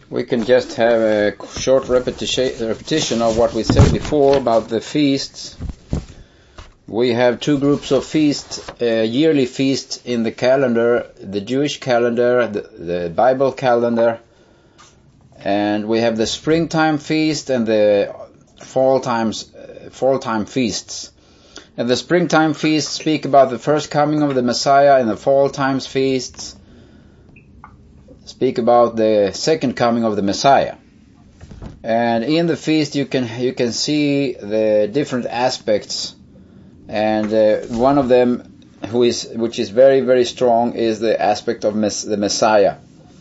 We can just have a short repetition of what we said before about the feasts. We have two groups of feasts, yearly feasts in the calendar, the Jewish calendar, the Bible calendar, and we have the springtime feast and the fall time feasts. And the springtime feasts speak about the first coming of the Messiah, and the fall times feasts speak about the second coming of the Messiah. And in the feast you can see the different aspects, and one of them which is very, very strong is the aspect of the Messiah.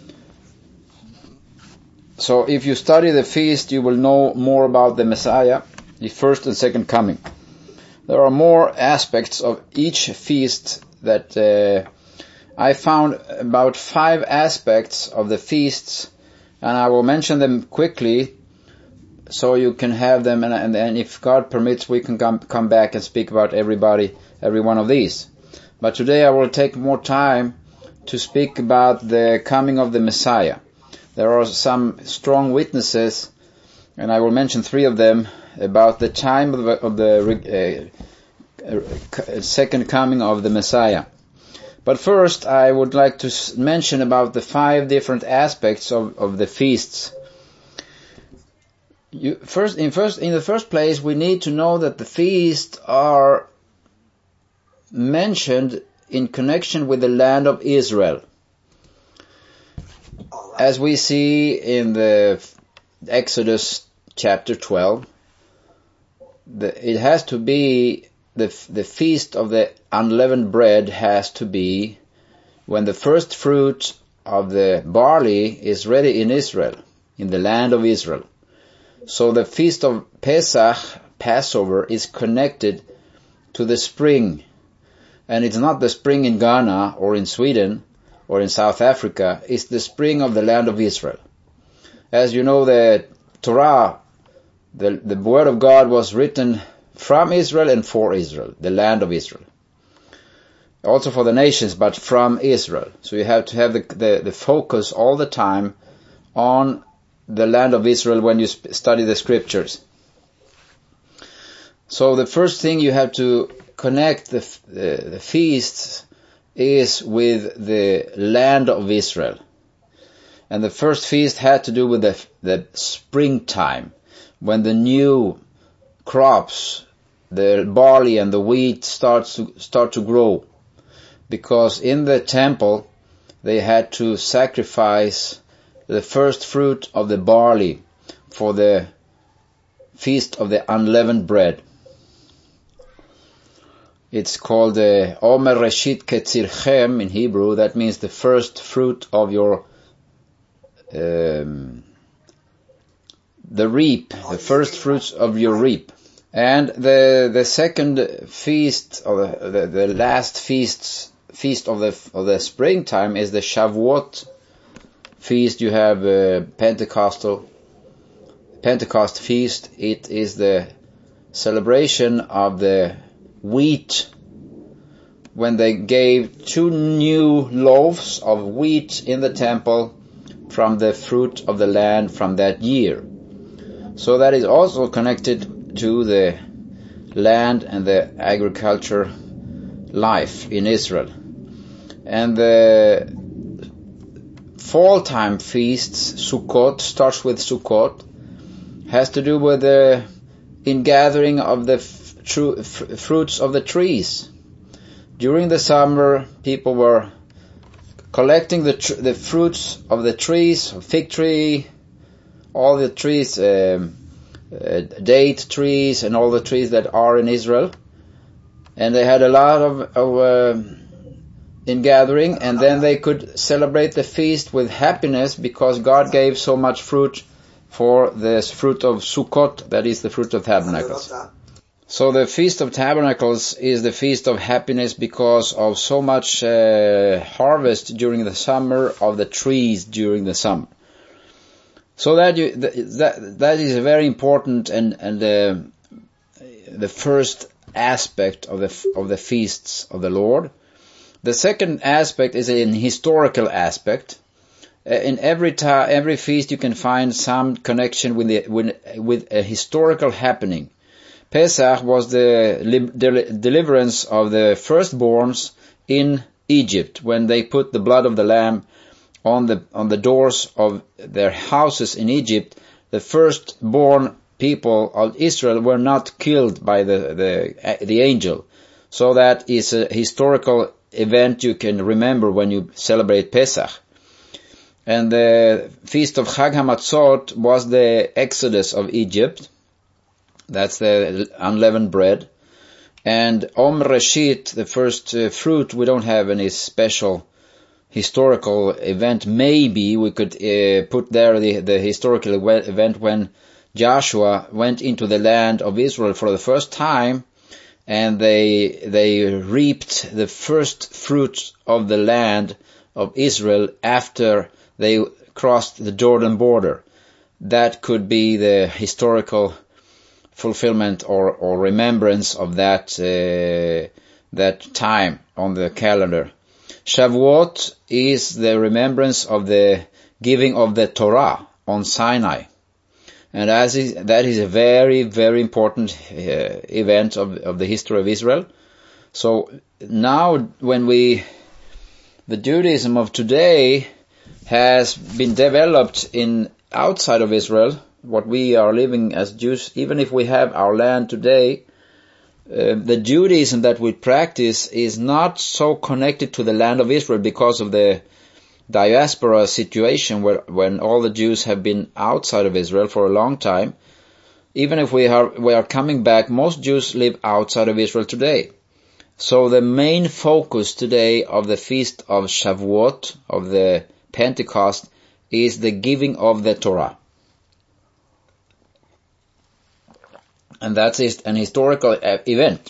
So if you study the feast, you will know more about the Messiah, the first and second coming. There are more aspects of each feast that I found about 5 aspects of the feasts, and I will mention them quickly so you can have them, and if God permits we can come back and speak about every one of these. But today I will take more time to speak about the coming of the Messiah. There are some strong witnesses, and I will mention 3 of them, about the time of the second coming of the Messiah. But first, I would like to mention about the 5 different aspects of the feasts. In the first place, we need to know that the feasts are mentioned in connection with the land of Israel. As we see in the Exodus chapter 12, it has to be the feast of the unleavened bread has to be when the first fruit of the barley is ready in Israel, in the land of Israel. So the feast of Pesach, Passover, is connected to the spring. And it's not the spring in Ghana or in Sweden or in South Africa. It's the spring of the land of Israel. As you know, the Torah, the word of God was written from Israel and for Israel, the land of Israel. Also for the nations, but from Israel. So you have to have the focus all the time on the land of Israel when you study the scriptures. So the first thing you have to connect the feasts is with the land of Israel. And the first feast had to do with the springtime, when the new crops, the barley and the wheat start to grow. Because in the temple, they had to sacrifice the first fruit of the barley for the feast of the unleavened bread. It's called the Omer Reshit Ketzirchem in Hebrew. That means the first fruit of your the reap, the first fruits of your reap. And the second feast, or the last feast of the springtime, is the Shavuot feast. You have Pentecost feast. It is the celebration of the wheat, when they gave 2 new loaves of wheat in the temple from the fruit of the land from that year. So that is also connected to the land and the agriculture life in Israel. And the fall time feasts, Sukkot, starts with Sukkot, has to do with the ingathering of the fruits of the trees. During the summer, people were collecting the fruits of the trees, fig tree, all the trees, date trees, and all the trees that are in Israel. And they had a lot of ingathering, and then they could celebrate the feast with happiness because God gave so much fruit for the fruit of Sukkot, that is the fruit of tabernacles. So the Feast of Tabernacles is the feast of happiness because of so much harvest during the summer of the trees during the summer. So that is very important, and the first aspect of the feasts of the Lord. The second aspect is an historical aspect, in every feast you can find some connection with a historical happening. Pesach was the deliverance of the firstborns in Egypt, when they put the blood of the lamb on the doors of their houses in Egypt. The firstborn people of Israel were not killed by the angel. So that is a historical event you can remember when you celebrate Pesach. And the feast of Chag HaMatzot was the exodus of Egypt. That's the unleavened bread. And Om Reshit, the first fruit, we don't have any special historical event. Maybe we could put there the historical event when Joshua went into the land of Israel for the first time, and they reaped the first fruits of the land of Israel after they crossed the Jordan border. That could be the historical fulfillment or remembrance of that time on the calendar. Shavuot is the remembrance of the giving of the Torah on Sinai. And that is a very, very important event of the history of Israel. So now when the Judaism of today has been developed outside of Israel, what we are living as Jews, even if we have our land today, the Judaism that we practice is not so connected to the land of Israel because of the diaspora situation when all the Jews have been outside of Israel for a long time. Even if we are coming back, most Jews live outside of Israel today. So the main focus today of the feast of Shavuot, of the Pentecost, is the giving of the Torah. And that is an historical event.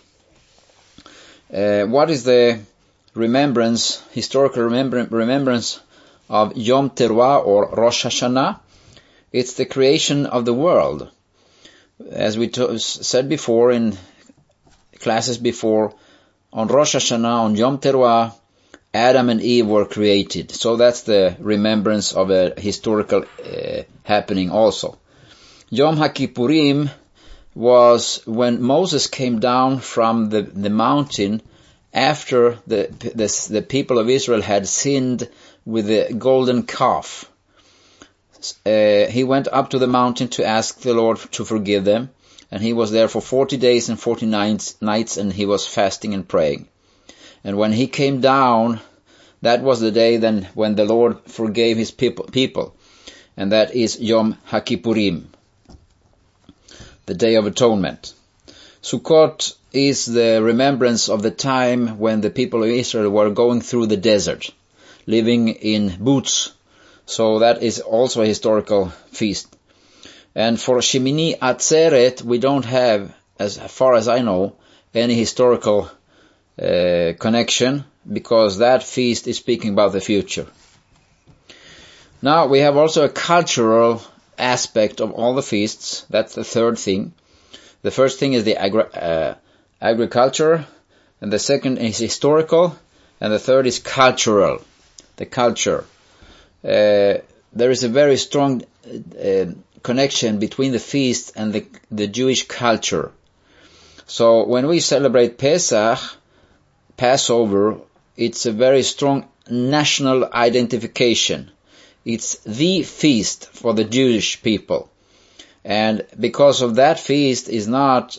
What is the historical remembrance of Yom Teruah or Rosh Hashanah? It's the creation of the world. As we said before in classes before, on Rosh Hashanah, on Yom Teruah, Adam and Eve were created. So that's the remembrance of a historical happening also. Yom HaKippurim was when Moses came down from the mountain after the people of Israel had sinned with the golden calf. He went up to the mountain to ask the Lord to forgive them, and he was there for 40 days and 40 nights, and he was fasting and praying. And when he came down, that was the day then when the Lord forgave his people, and that is Yom HaKippurim, the Day of Atonement. Sukkot is the remembrance of the time when the people of Israel were going through the desert, living in booths. So that is also a historical feast. And for Shemini Atzeret, we don't have, as far as I know, any historical connection, because that feast is speaking about the future. Now we have also a cultural aspect of all the feasts. That's the third thing. The first thing is the agriculture, and the second is historical, and the third is cultural, the culture. There is a very strong connection between the feast and the Jewish culture. So when we celebrate Passover, it's a very strong national identification. It's the feast for the Jewish people. And because of that feast is not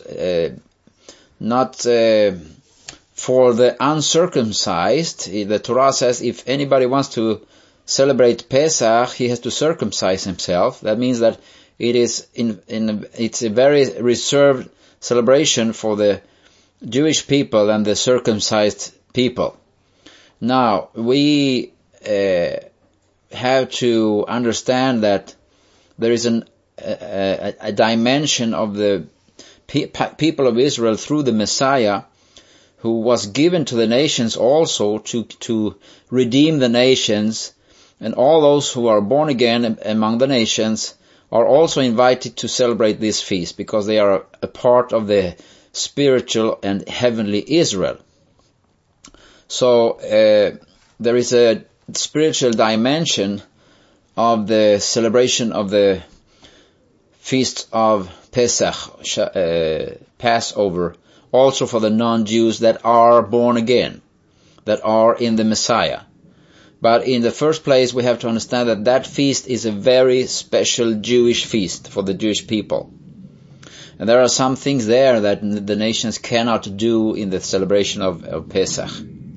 for the uncircumcised. The Torah says if anybody wants to celebrate Pesach, he has to circumcise himself. That means that it's a very reserved celebration for the Jewish people and the circumcised people. Now, we have to understand that there is a dimension of the people of Israel through the Messiah, who was given to the nations also to redeem the nations, and all those who are born again among the nations are also invited to celebrate this feast, because they are a part of the spiritual and heavenly Israel. So there is a spiritual dimension of the celebration of the feast of Pesach, Passover, also for the non-Jews that are born again, that are in the Messiah. But in the first place, we have to understand that that feast is a very special Jewish feast for the Jewish people. And there are some things there that the nations cannot do in the celebration of Pesach.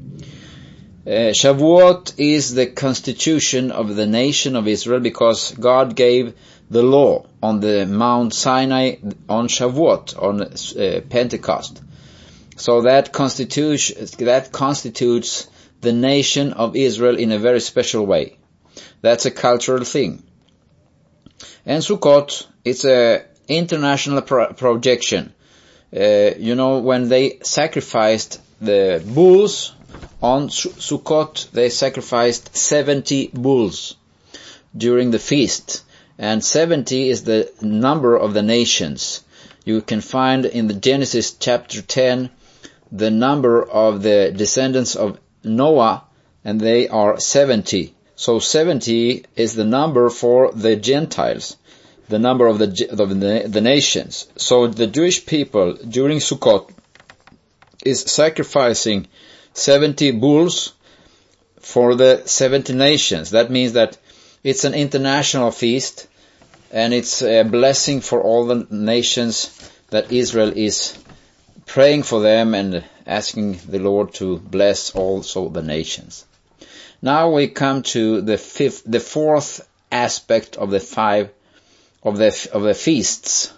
Shavuot is the constitution of the nation of Israel because God gave the law on the Mount Sinai on Shavuot, on Pentecost. So that constitutes the nation of Israel in a very special way. That's a cultural thing. And Sukkot, it's a international projection. When they sacrificed the bulls on Sukkot, they sacrificed 70 bulls during the feast. And 70 is the number of the nations. You can find in the Genesis chapter 10 the number of the descendants of Noah, and they are 70. So 70 is the number for the Gentiles, the number of the nations. So the Jewish people during Sukkot is sacrificing 70 bulls for the 70 nations. That means that it's an international feast, and it's a blessing for all the nations that Israel is praying for them and asking the Lord to bless also the nations. Now we come to the fourth aspect of the five of the feasts.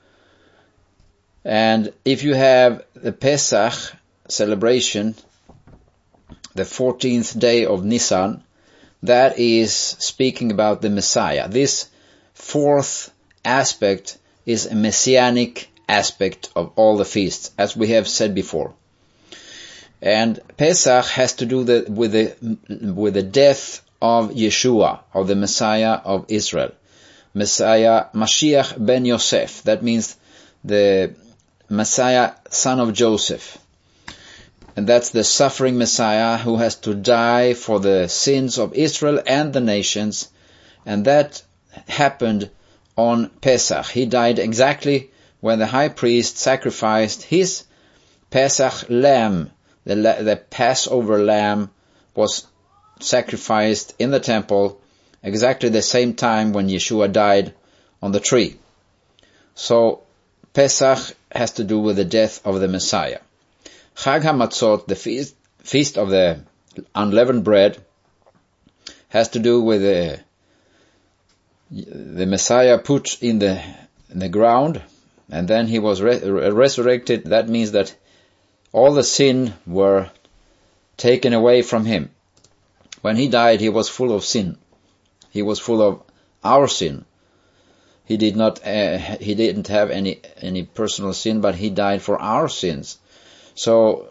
And if you have the Pesach celebration, the 14th day of Nisan, that is speaking about the Messiah. This fourth aspect is a messianic aspect of all the feasts, as we have said before. And Pesach has to do with the death of Yeshua, of the Messiah of Israel. Messiah, Mashiach ben Yosef. That means the Messiah, son of Joseph. And that's the suffering Messiah who has to die for the sins of Israel and the nations. And that happened on Pesach. He died exactly when the high priest sacrificed his Pesach lamb. The Passover lamb was sacrificed in the temple exactly the same time when Yeshua died on the tree. So Pesach has to do with the death of the Messiah. Chag HaMatzot, the feast of the unleavened bread, has to do with the Messiah put in the ground, and then he was resurrected. That means that all the sin were taken away from him. When he died, he was full of sin. He was full of our sin. He didn't have any personal sin, but he died for our sins. So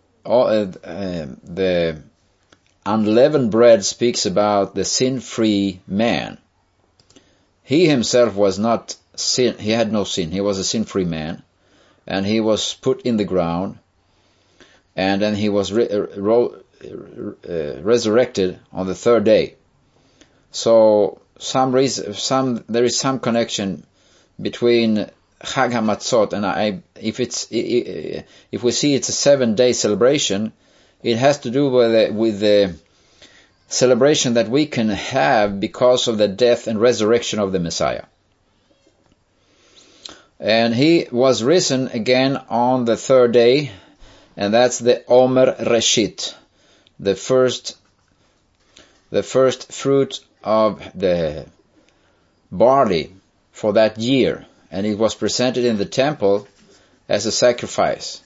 the unleavened bread speaks about the sin-free man. He himself was not sin. He had no sin. He was a sin-free man, and he was put in the ground, and then he was resurrected on the third day. So there is some connection between Chag HaMatzot and if we see it's a 7-day celebration, it has to do with the celebration that we can have because of the death and resurrection of the Messiah. And he was risen again on the third day, and that's the Omer Reshit, the first fruit of the barley for that year, and it was presented in the temple as a sacrifice.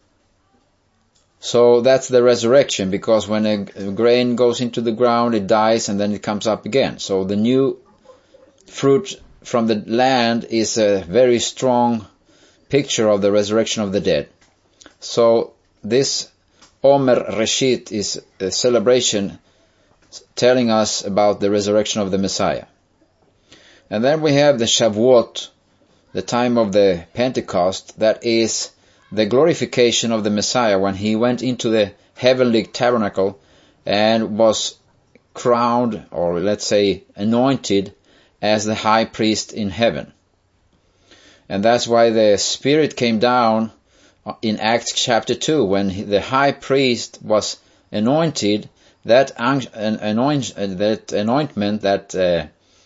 So that's the resurrection, because when a grain goes into the ground, it dies and then it comes up again. So the new fruit from the land is a very strong picture of the resurrection of the dead. So this Omer Reshit is a celebration telling us about the resurrection of the Messiah. And then we have the Shavuot, the time of the Pentecost, that is the glorification of the Messiah when he went into the heavenly tabernacle and was crowned, or let's say anointed, as the high priest in heaven. And that's why the Spirit came down in Acts chapter 2, when the high priest was anointed. That anointment, that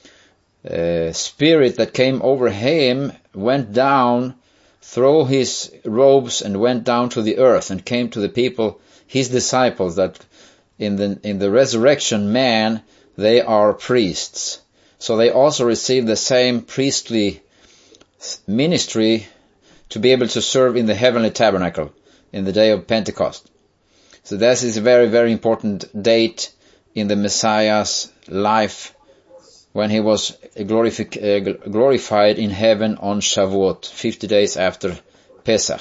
Spirit that came over him went down, threw his robes and went down to the earth and came to the people, his disciples, that in the resurrection man, they are priests. So they also receive the same priestly ministry to be able to serve in the heavenly tabernacle in the day of Pentecost. So this is a very, very important date in the Messiah's life, when he was glorified in heaven on Shavuot, 50 days after Pesach.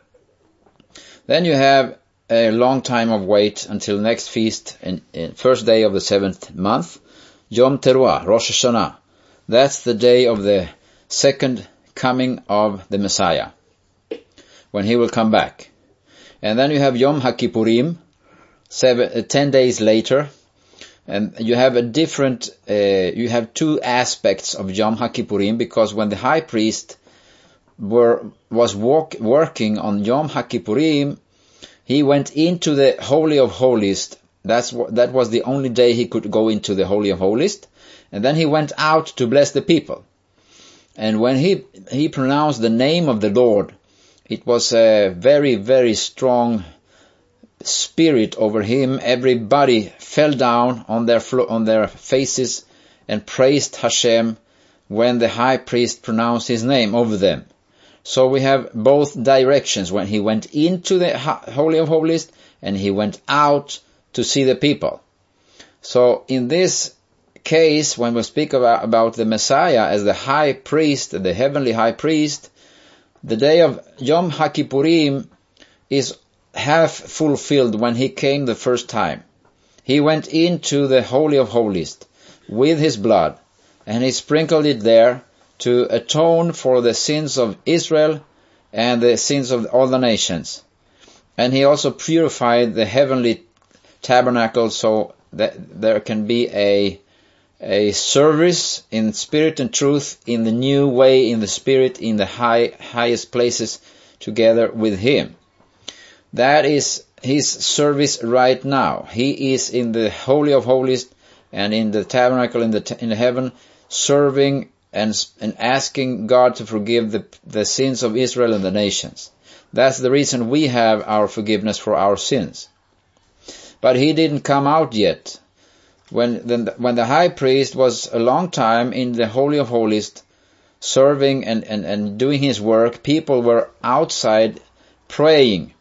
Then you have a long time of wait until next feast, first day of the 7th month, Yom Teruah, Rosh Hashanah. That's the day of the second coming of the Messiah, when he will come back. And then you have Yom HaKippurim, 10 days later. And you have you have two aspects of Yom HaKippurim, because when the high priest was working on Yom HaKippurim, he went into the Holy of Holies. That was the only day he could go into the Holy of Holies. And then he went out to bless the people. And when he pronounced the name of the Lord, it was a very, very strong spirit over him. Everybody fell down on their faces and praised Hashem when the high priest pronounced his name over them. So we have both directions, when he went into the Holy of Holies and he went out to see the people. So in this case, when we speak about the Messiah as the high priest, the heavenly high priest, the day of Yom HaKippurim is half fulfilled when he came the first time. He went into the Holy of Holies with his blood, and he sprinkled it there to atone for the sins of Israel and the sins of all the nations. And he also purified the heavenly tabernacle, so that there can be a service in spirit and truth, in the new way, in the spirit, in the highest places, together with him. That is his service right now. He is in the Holy of Holies and in the tabernacle in heaven, serving and asking God to forgive the sins of Israel and the nations. That's the reason we have our forgiveness for our sins. But he didn't come out yet. When the high priest was a long time in the Holy of Holies, serving and doing his work, people were outside praying.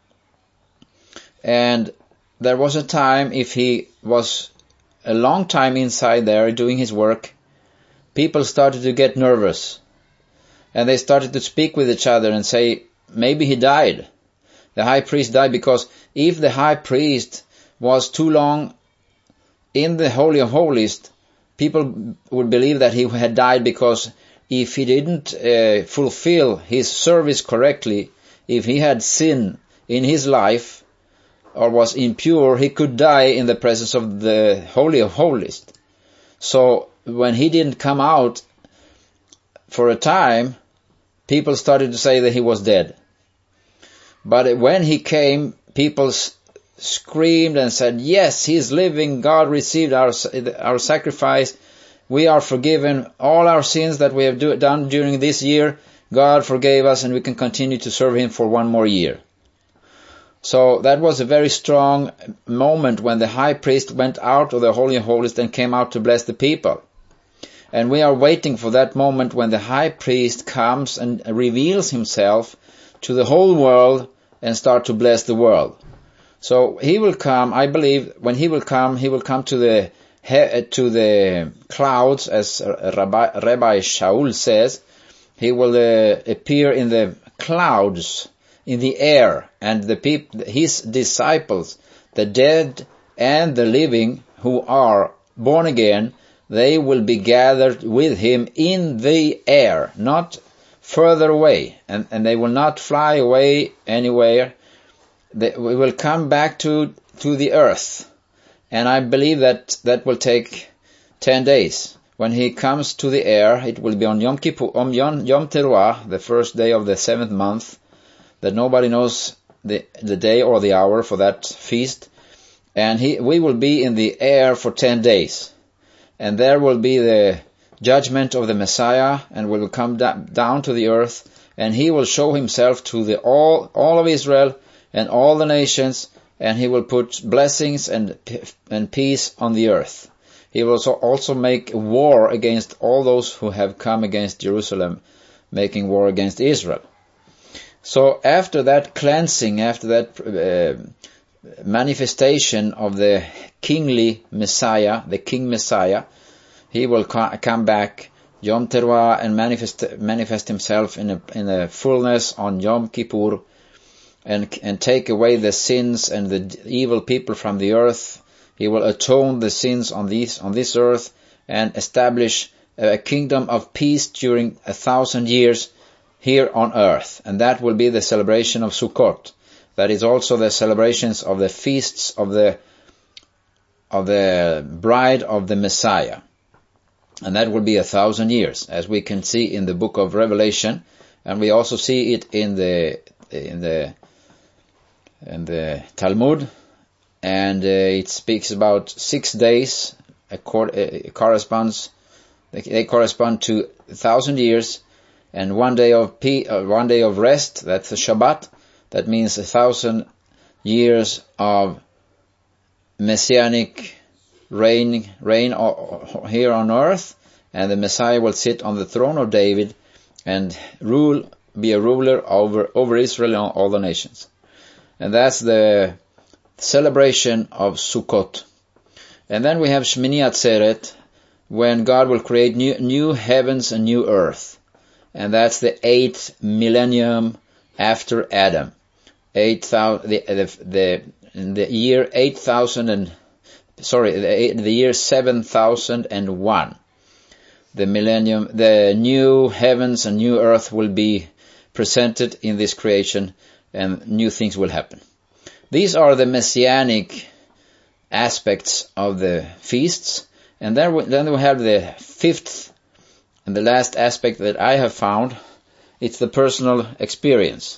And there was a time, if he was a long time inside there doing his work, people started to get nervous. And they started to speak with each other and say, maybe he died. The high priest died, because if the high priest was too long in the Holy of Holies, people would believe that he had died, because if he didn't fulfill his service correctly, if he had sin in his life or was impure, he could die in the presence of the Holy of Holies. So when he didn't come out for a time, people started to say that he was dead. But when he came, people screamed and said, yes, he is living. God received our sacrifice. We are forgiven. All our sins that we have done during this year, God forgave us, and we can continue to serve him for one more year. So that was a very strong moment when the high priest went out of the Holy of Holies and came out to bless the people. And we are waiting for that moment when the high priest comes and reveals himself to the whole world and start to bless the world. So he will come, I believe, when he will come to the clouds, as Rabbi Shaul says. He will appear in the clouds, in the air, and his disciples, the dead and the living who are born again, they will be gathered with him in the air, not further away, and they will not fly away anywhere. We will come back to the earth, And I believe that will take 10 days. When he comes to the air, it will be on Yom Kippur, on Yom Teruah, the first day of the 7th month, that nobody knows the day or the hour for that feast. And we will be in the air for 10 days. And there will be the judgment of the Messiah, and will come down to the earth, and he will show himself to all of Israel and all the nations, and he will put blessings and peace on the earth. He will also make war against all those who have come against Jerusalem, making war against Israel. So after that cleansing, after that manifestation of the kingly Messiah, the King Messiah, he will come back Yom Teruah and manifest himself in a fullness on Yom Kippur, and take away the sins and the evil people from the earth. He will atone the sins on this earth and establish a kingdom of peace during 1,000 years here on earth. And that will be the celebration of Sukkot. That is also the celebrations of the feasts of the bride of the Messiah. And that will be 1,000 years, as we can see in the book of Revelation, and we also see it in the Talmud, and it speaks about 6 days. They correspond to 1,000 years, and 1 day of rest. That's the Shabbat. That means 1,000 years of messianic reign here on earth, and the Messiah will sit on the throne of David and be a ruler over Israel and all the nations. And that's the celebration of Sukkot. And then we have Shmini Atzeret, when God will create new heavens and new earth. And that's the 8th millennium after Adam. The year 7001. The millennium, the new heavens and new earth will be presented in this creation, and new things will happen. These are the messianic aspects of the feasts. And then we have the 5th and the last aspect that I have found. It's the personal experience.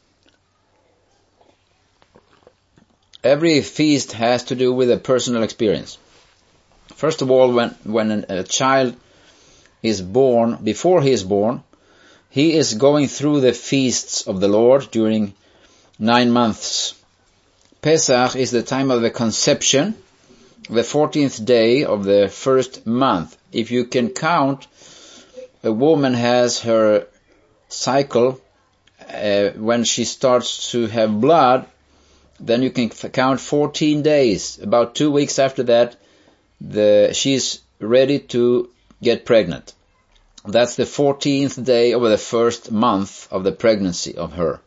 Every feast has to do with a personal experience. First of all, when a child is born, before he is born, he is going through the feasts of the Lord during 9 months. Pesach is the time of the conception, the 14th day of the first month. If you can count, a woman has her cycle when she starts to have blood, then you can count 14 days. About 2 weeks after that, she's ready to get pregnant. That's the 14th day of the first month of the pregnancy of her.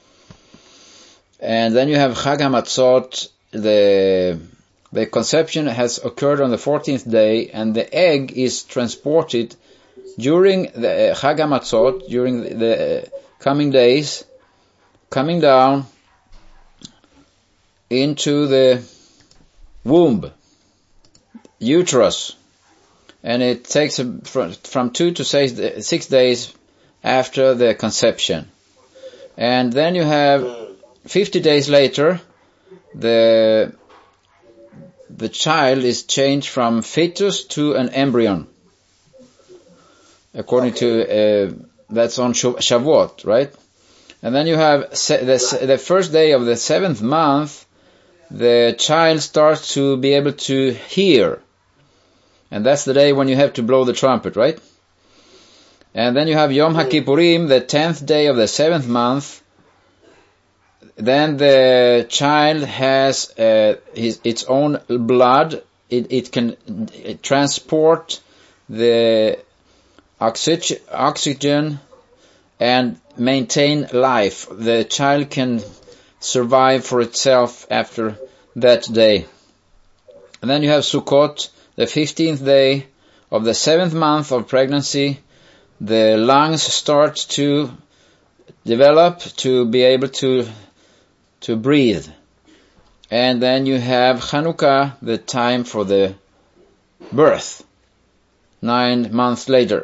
And then you have Chag HaMatzot. The conception has occurred on the 14th day, and the egg is transported during the Chag HaMatzot, during the coming days, coming down into the womb, uterus, and it takes from 2 to 6 days after the conception. And then you have 50 days later, the child is changed from fetus to an embryo, according to that's on Shavuot, right? And then you have the first day of the 7th month, the child starts to be able to hear. And that's the day when you have to blow the trumpet, right? And then you have Yom HaKippurim, the 10th day of the 7th month. Then the child has its own blood. It can transport the oxygen and maintain life. The child can survive for itself after that day. And then you have Sukkot, the 15th day of the 7th month of pregnancy. The lungs start to develop to be able to breathe. And then you have Hanukkah, the time for the birth, 9 months later.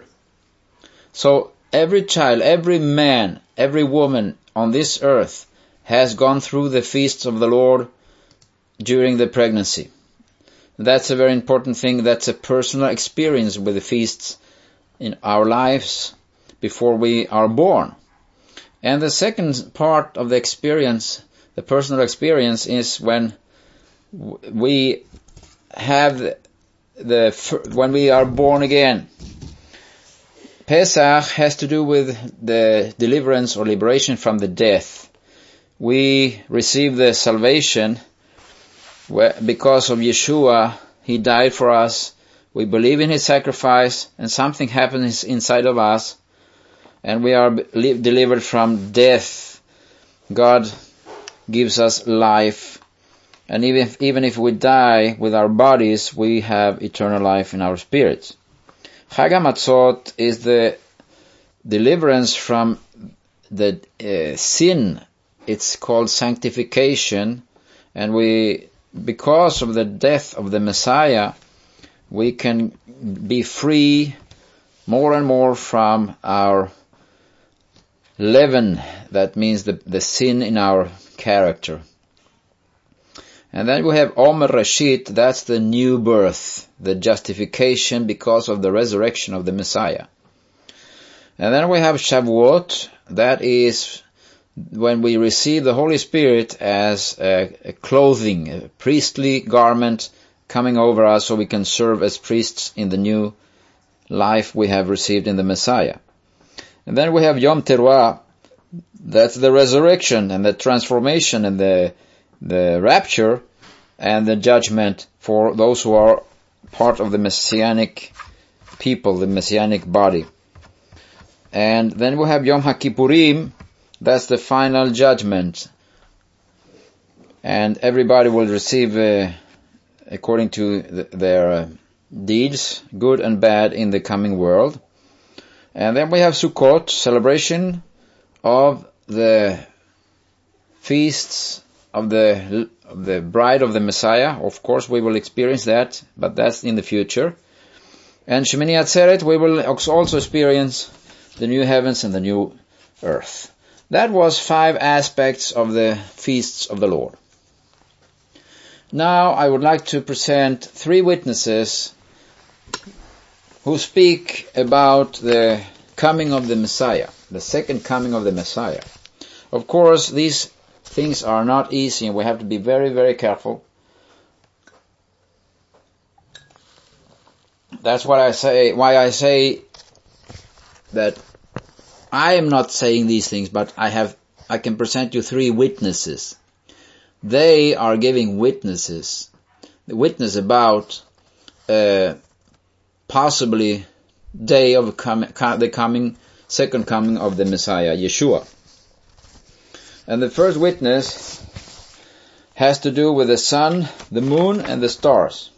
So every child, every man, every woman on this earth has gone through the feasts of the Lord during the pregnancy. That's a very important thing. That's a personal experience with the feasts in our lives before we are born. And the second part of the experience, the personal experience, is when we have when we are born again. Pesach has to do with the deliverance or liberation from the death. We receive the salvation because of Yeshua. He died for us. We believe in His sacrifice, and something happens inside of us, and we are delivered from death. God gives us life, and even if we die with our bodies, we have eternal life in our spirits. Chag HaMatzot is the deliverance from the sin. It's called sanctification, and because of the death of the Messiah, we can be free more and more from our leaven. That means the sin in our character. And then we have Omer Rashit, that's the new birth, the justification because of the resurrection of the Messiah. And then we have Shavuot, that is when we receive the Holy Spirit as a clothing, a priestly garment coming over us so we can serve as priests in the new life we have received in the Messiah. And then we have Yom Teruah, that's the resurrection and the transformation and the rapture and the judgment for those who are part of the Messianic people, the Messianic body. And then we have Yom HaKippurim, that's the final judgment. And everybody will receive according to their deeds, good and bad, in the coming world. And then we have Sukkot, celebration of the feasts of the bride of the Messiah. Of course, we will experience that, but that's in the future. And Shemini Atzeret, we will also experience the new heavens and the new earth. That was 5 aspects of the feasts of the Lord. Now I would like to present 3 witnesses who speak about the coming of the Messiah, the second coming of the Messiah. Of course, these things are not easy, and we have to be very, very careful. That's why I say that I am not saying these things, but I can present you 3 witnesses. They are giving witnesses. The witness about possibly day of the second coming of the Messiah, Yeshua. And the first witness has to do with the sun, the moon, and the stars.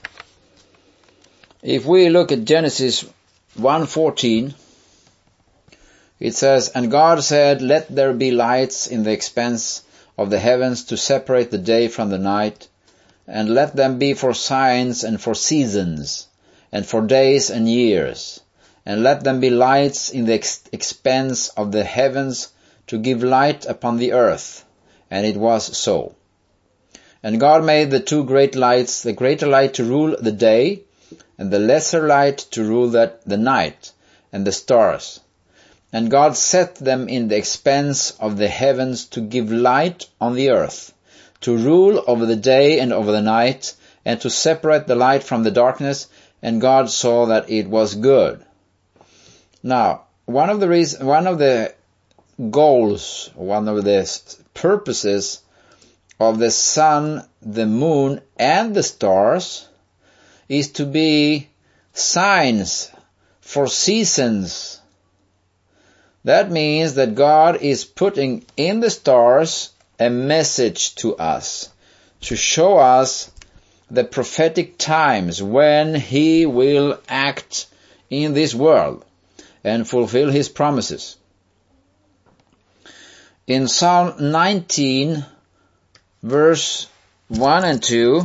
If we look at Genesis 1:14, it says, "And God said, let there be lights in the expanse of the heavens to separate the day from the night, and let them be for signs and for seasons, and for days and years, and let them be lights in the expanse of the heavens to give light upon the earth. And it was so. And God made the 2 great lights, the greater light to rule the day, and the lesser light to rule the night, and the stars. And God set them in the expanse of the heavens to give light on the earth, to rule over the day and over the night, and to separate the light from the darkness. And God saw that it was good." Now, one of the goals, one of the purposes of the sun, the moon, and the stars is to be signs for seasons. That means that God is putting in the stars a message to us, to show us the prophetic times when He will act in this world and fulfill His promises. In Psalm 19, verse 1 and 2,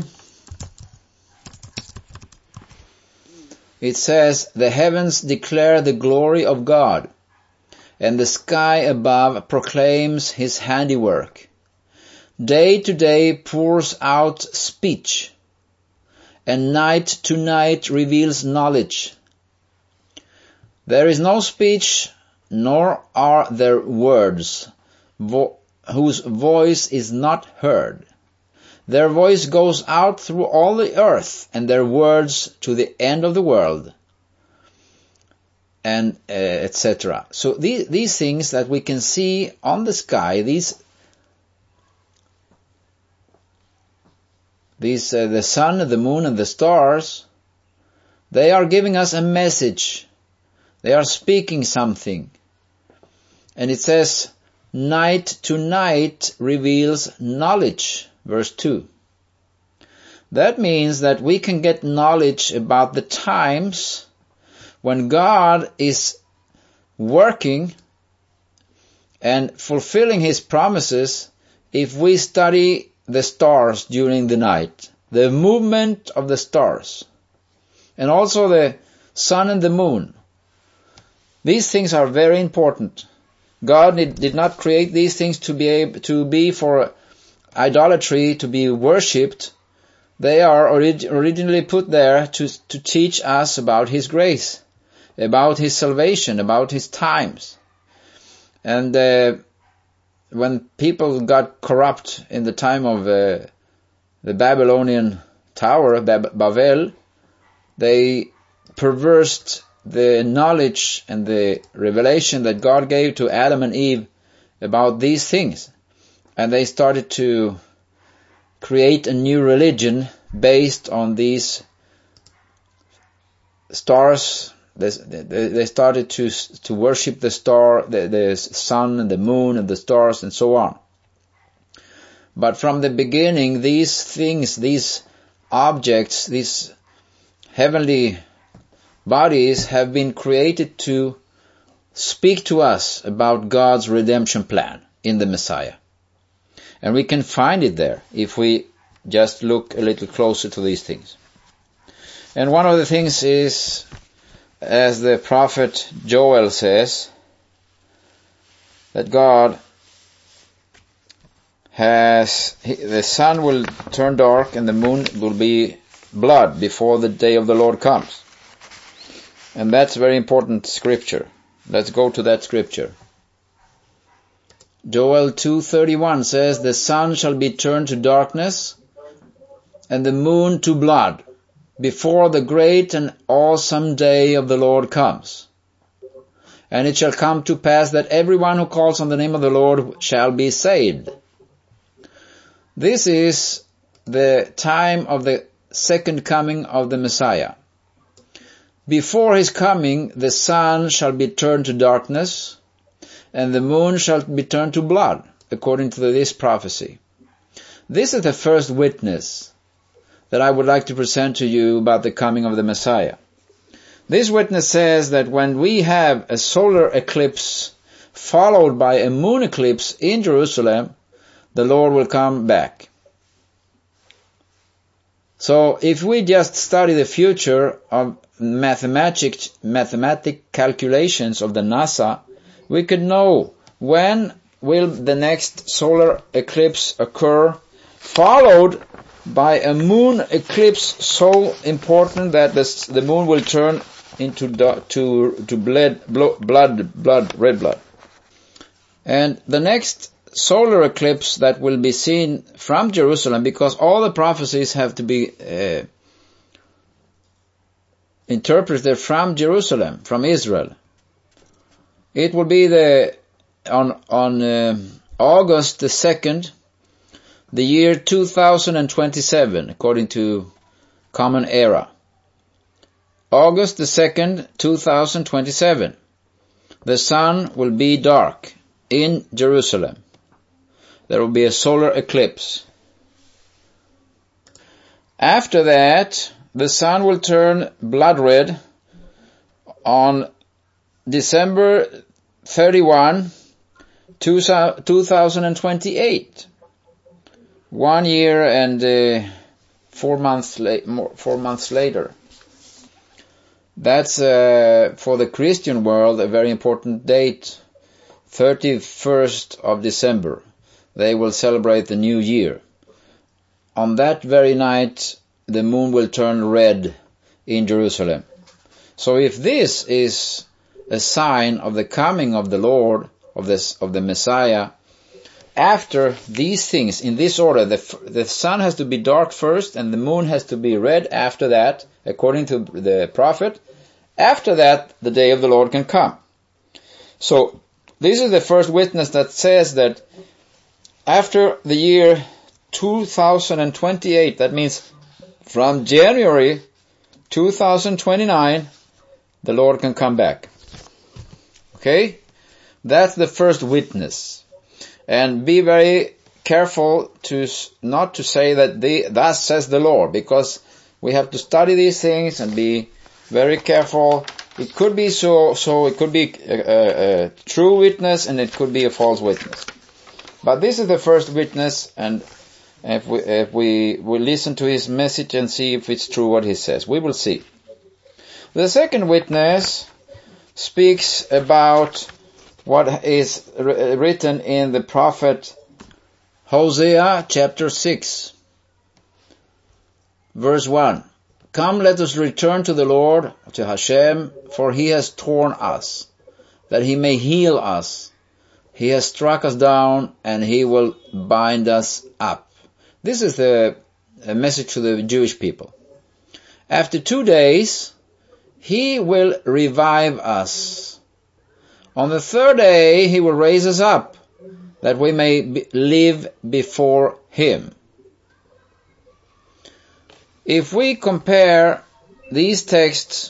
it says, "The heavens declare the glory of God, and the sky above proclaims his handiwork. Day to day pours out speech, and night to night reveals knowledge. There is no speech, nor are there words, whose voice is not heard. Their voice goes out through all the earth, and their words to the end of the world," and etc. So these things that we can see on the sky, the sun, the moon, and the stars, they are giving us a message. They are speaking something. And it says, "Night to night reveals knowledge," verse 2. That means that we can get knowledge about the times when God is working and fulfilling his promises if we study the stars during the night, the movement of the stars, and also the sun and the moon. These things are very important. God did not create these things to be for idolatry, to be worshipped. They are originally put there to teach us about his grace, about his salvation, about his times. And when people got corrupt in the time of the Babylonian tower, Babel, they perversed the knowledge and the revelation that God gave to Adam and Eve about these things. And they started to create a new religion based on these stars. They started to worship the star, the sun and the moon and the stars and so on. But from the beginning, these things, these objects, these heavenly bodies have been created to speak to us about God's redemption plan in the Messiah. And we can find it there if we just look a little closer to these things. And one of the things is, as the prophet Joel says, that God the sun will turn dark and the moon will be blood before the day of the Lord comes. And that's very important scripture. Let's go to that scripture. Joel 2:31 says, "The sun shall be turned to darkness and the moon to blood before the great and awesome day of the Lord comes. And it shall come to pass that everyone who calls on the name of the Lord shall be saved." This is the time of the second coming of the Messiah. Before his coming, the sun shall be turned to darkness, and the moon shall be turned to blood, according to this prophecy. This is the first witness that I would like to present to you about the coming of the Messiah. This witness says that when we have a solar eclipse followed by a moon eclipse in Jerusalem, the Lord will come back. So if we just study the future of mathematic calculations of the NASA, we could know when will the next solar eclipse occur, followed by a moon eclipse so important that the moon will turn into red blood. And the next solar eclipse that will be seen from Jerusalem, because all the prophecies have to be interpreted from Jerusalem, from Israel. It will be on August the 2nd, the year 2027, according to Common Era. August the 2nd, 2027. The sun will be dark in Jerusalem. There will be a solar eclipse. After that, the sun will turn blood red on December 31, 2028. 1 year and 4 months later. That's for the Christian world a very important date. 31st of December. They will celebrate the new year. On that very night, the moon will turn red in Jerusalem. So if this is a sign of the coming of the Lord, of the Messiah, after these things, in this order, the sun has to be dark first and the moon has to be red after that, according to the prophet. After that, the day of the Lord can come. So, this is the first witness that says that after the year 2028, that means from January 2029, the Lord can come back. Okay? That's the first witness. And be very careful not to say that thus says the Lord, because we have to study these things and be very careful. It could be so it could be a true witness and it could be a false witness. But this is the first witness, and if we will listen to his message and see if it's true what he says, we will see. The second witness speaks about what is written in the prophet Hosea chapter 6, verse 1. Come, let us return to the Lord, to Hashem, for he has torn us, that he may heal us. He has struck us down, and he will bind us up. This is a message to the Jewish people. After 2 days, he will revive us. On the third day, he will raise us up, that we may live before him. If we compare these texts,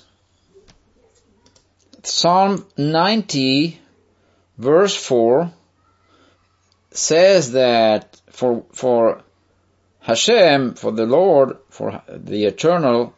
Psalm 90, verse 4, says that for Hashem, for the Lord, for the eternal,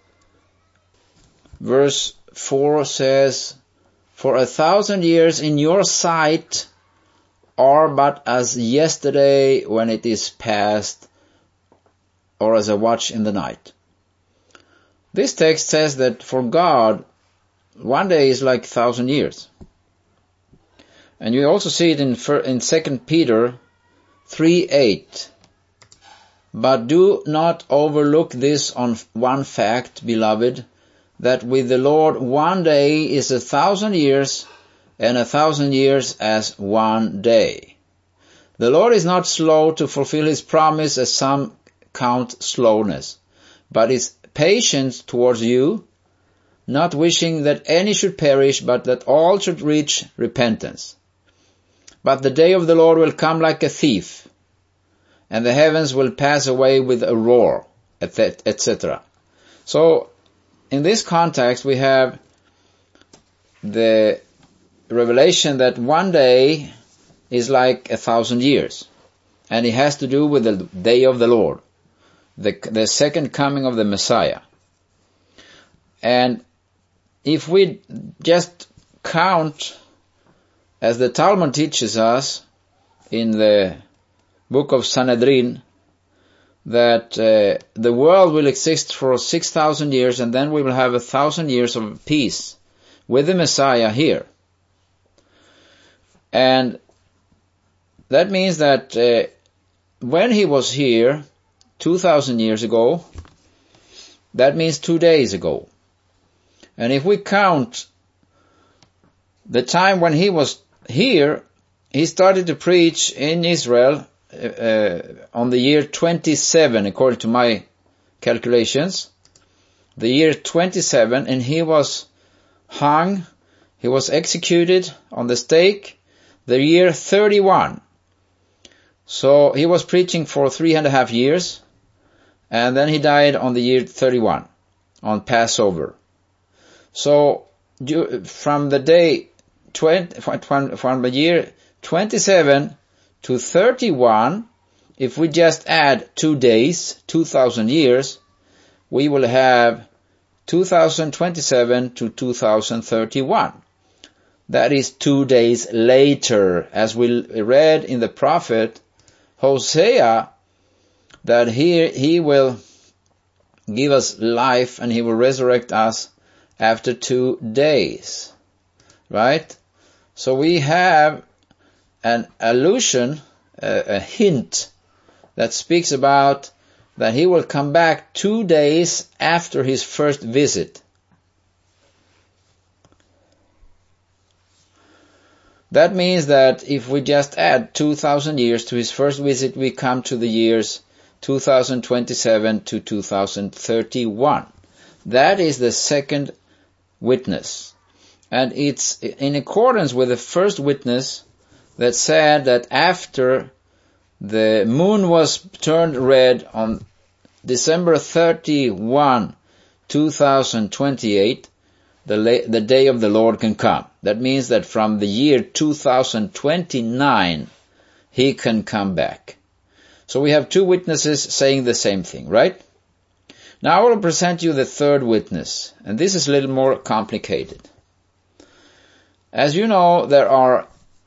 verse 4 says, for 1,000 years in your sight are but as yesterday when it is past, or as a watch in the night. This text says that for God, 1 day is like 1,000 years. And you also see it in 2 Peter 3:8. But do not overlook this on one fact, beloved, that with the Lord 1 day is 1,000 years, and 1,000 years as 1 day. The Lord is not slow to fulfill his promise, as some count slowness, but is patient towards you, not wishing that any should perish, but that all should reach repentance. But the day of the Lord will come like a thief, and the heavens will pass away with a roar, etc. So, in this context, we have the revelation that 1 day is like 1,000 years, and it has to do with the day of the Lord, the second coming of the Messiah. And if we just count, as the Talmud teaches us in the book of Sanhedrin, that the world will exist for 6,000 years, and then we will have 1,000 years of peace with the Messiah here. And that means that when he was here 2,000 years ago, that means 2 days ago. And if we count the time when he was here, he started to preach in Israel on the year 27, according to my calculations. The year 27, and he was hung, he was executed on the stake, the year 31. So he was preaching for 3.5 years, and then he died on the year 31, on Passover. So from the day from the year 27 to 31, if we just add 2 days, 2,000 years, we will have 2027 to 2031. That is 2 days later, as we read in the prophet Hosea, that he will give us life and he will resurrect us after 2 days. Right? So we have an allusion, a hint that speaks about that he will come back 2 days after his first visit. That means that if we just add 2,000 years to his first visit, we come to the years 2027 to 2031. That is the second witness. And it's in accordance with the first witness that said that after the moon was turned red on December 31, 2028, the day of the Lord can come. That means that from the year 2029, he can come back. So we have two witnesses saying the same thing, right? Now I will present you the third witness, and this is a little more complicated. As you know, there are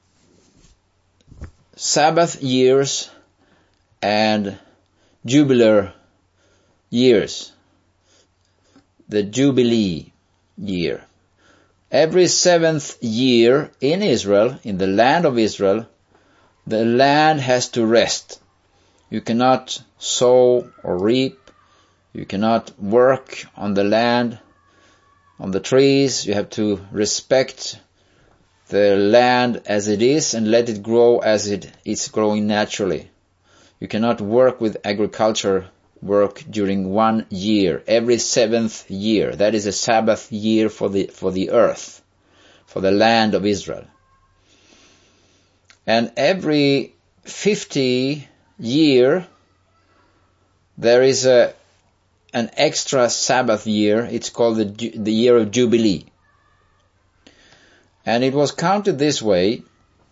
Sabbath years and jubilar years. The Jubilee year. Every 7th year in Israel, in the land of Israel, the land has to rest. You cannot sow or reap. You cannot work on the land, on the trees. You have to respect the land as it is and let it grow as it is growing naturally. You cannot work with agriculture work during 1 year, every 7th year. That is a Sabbath year for the earth, for the land of Israel. And every 50 year, there is an extra Sabbath year. It's called the year of Jubilee. And it was counted this way: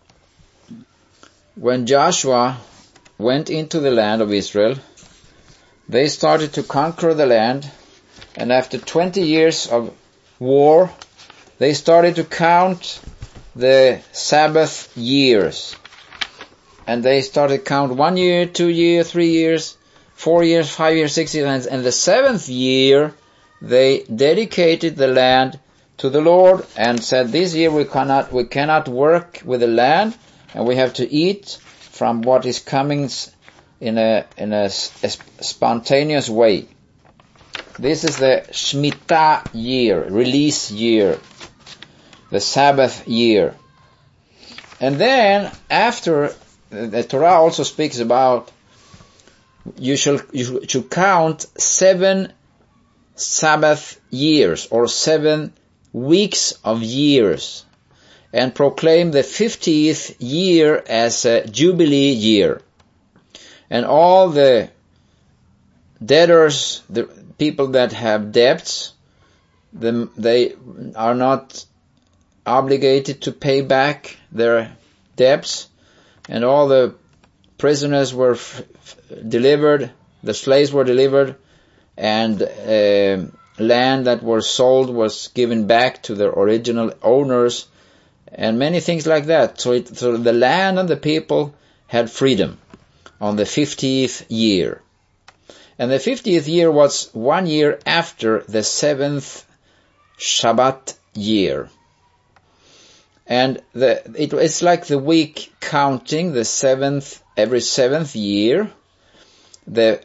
when Joshua went into the land of Israel, they started to conquer the land, and after 20 years of war, they started to count the Sabbath years. And they started to count 1 year, 2 years, 3 years, 4 years, 5 years, 6 years, and the 7th year, they dedicated the land to the Lord and said, this year we cannot work with the land, and we have to eat from what is coming in a spontaneous way. This is the Shemitah year, release year, the Sabbath year. And then after, the Torah also speaks about you should count 7 Sabbath years or 7 weeks of years and proclaim the 50th year as a Jubilee year. And all the debtors, the people that have debts, they are not obligated to pay back their debts. And all the prisoners were delivered, the slaves were delivered, and land that was sold was given back to their original owners, and many things like that. So the land and the people had freedom on the 50th year. And the 50th year was 1 year after the 7th Shabbat year. And it's like the week counting, the 7th, every 7th year. The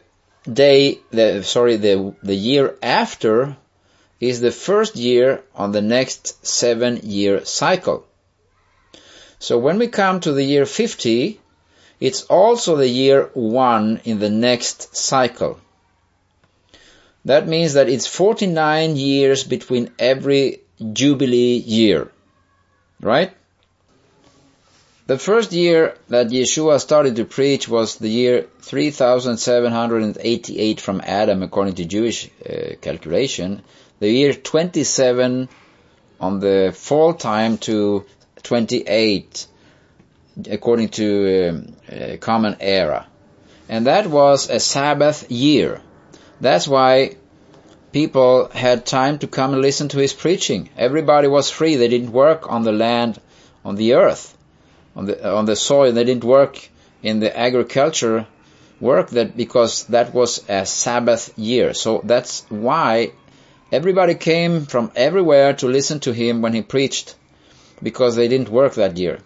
year after is the first year on the next 7-year cycle. So when we come to the year 50, it's also the year 1 in the next cycle. That means that it's 49 years between every Jubilee year. Right? The first year that Yeshua started to preach was the year 3788 from Adam, according to Jewish calculation. The year 27 on the fall time to 28, according to common era. And that was a Sabbath year. That's why people had time to come and listen to his preaching. Everybody was free. They didn't work on the land, on the earth, on the soil. They didn't work in the agriculture work that because that was a Sabbath year. So that's why everybody came from everywhere to listen to him when he preached, because they didn't work that year.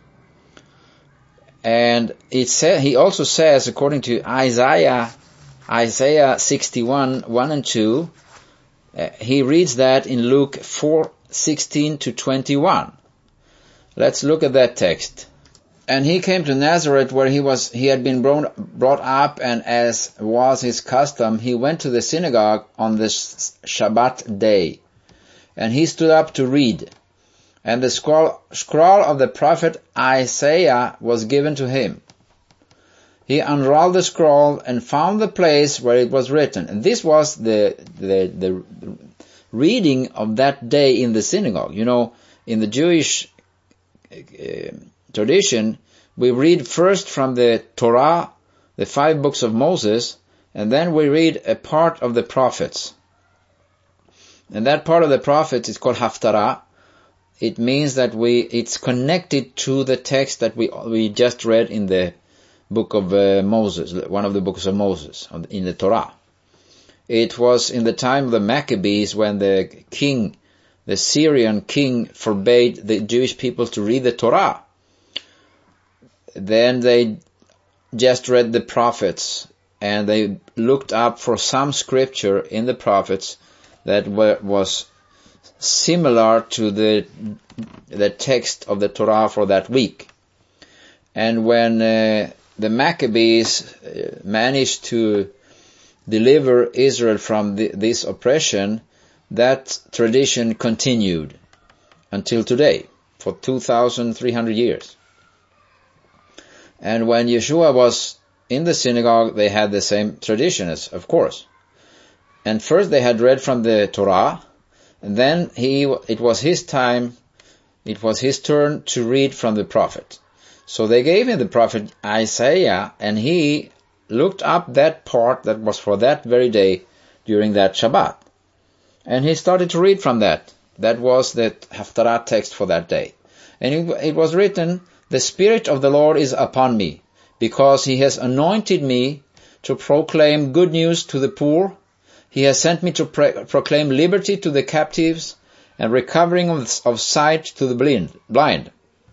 And he also says, according to Isaiah 61, 1 and 2, he reads that in Luke 4:16-21. Let's look at that text. And he came to Nazareth, where he had been brought up, and as was his custom, he went to the synagogue on the Shabbat day. And he stood up to read. And the scroll of the prophet Isaiah was given to him. He unrolled the scroll and found the place where it was written. And this was the reading of that day in the synagogue. You know, in the Jewish tradition, we read first from the Torah, the 5 books of Moses, and then we read a part of the prophets. And that part of the prophets is called Haftarah. It means that it's connected to the text that we just read in the book of Moses, one of the books of Moses, in the Torah. It was in the time of the Maccabees when the Syrian king forbade the Jewish people to read the Torah. Then they just read the prophets, and they looked up for some scripture in the prophets that was similar to the text of the Torah for that week. And when the Maccabees managed to deliver Israel from this oppression, that tradition continued until today, for 2,300 years. And when Yeshua was in the synagogue, they had the same tradition, of course. And first they had read from the Torah, and then it was his turn to read from the prophet. So they gave him the prophet Isaiah, and he looked up that part that was for that very day during that Shabbat. And he started to read from that. That was the Haftarah text for that day. And it was written, "The Spirit of the Lord is upon me, because he has anointed me to proclaim good news to the poor. He has sent me to proclaim liberty to the captives and recovering of sight to the blind,